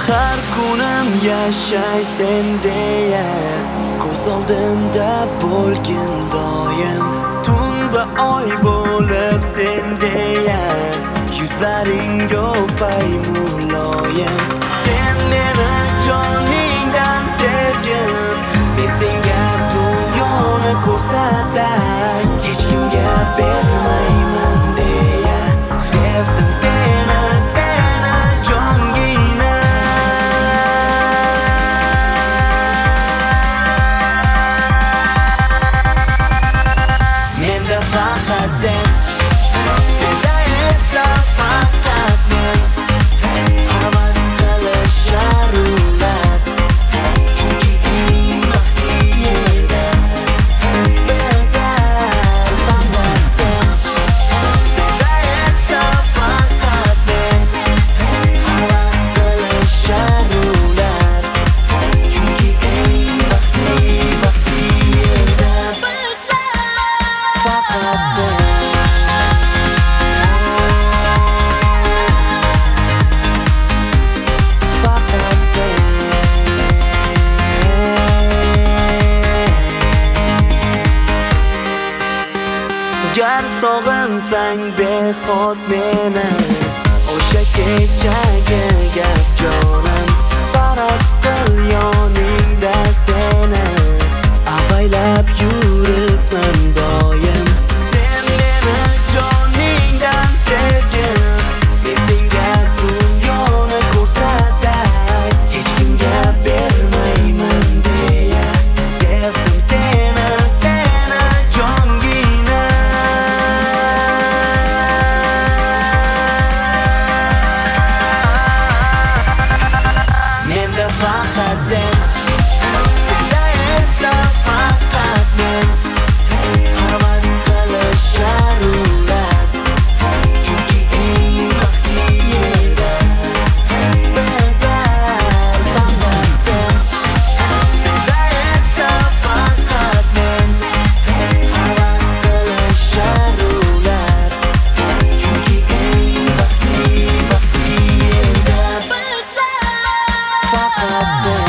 Har kunim yashay sen deya, ko'z oldimda bo'lgin doim. Tunda oy bo'lib sen deya, yuzlaring o'pay muloyim. Sen meni joningdan sevgin, men senga dunyoni ko'rsatay, hech kimga bermayman deya. Sevdim seni, seni jongina. Menda faqat sen, senda esa faqat men. Havas qilishar ular, chunki eng baxtli yerda bizlar faqat sen. Senda esa faqat men. Havas qilishar ular, chunki eng baxtli yerda bizlar faqat sen. Gar sog'insang behod meni, o'sha kechagi gap jonim. Faraz qil yoningda seni, avaylab yuribman doim. Sen meni joningdan sevgin, men senga dunyoni ko'rsatay, hech kimga bermayman deya. Sevdim seni, seni jongina. Menda faqat sen, senda esa faqat men. Havas qilishar ular, chunki eng baxtli yerda bizlar faqat sen. Senda esa faqat men. Havas qilishar ular, chunki eng baxtli yerda bizlar faqat sen.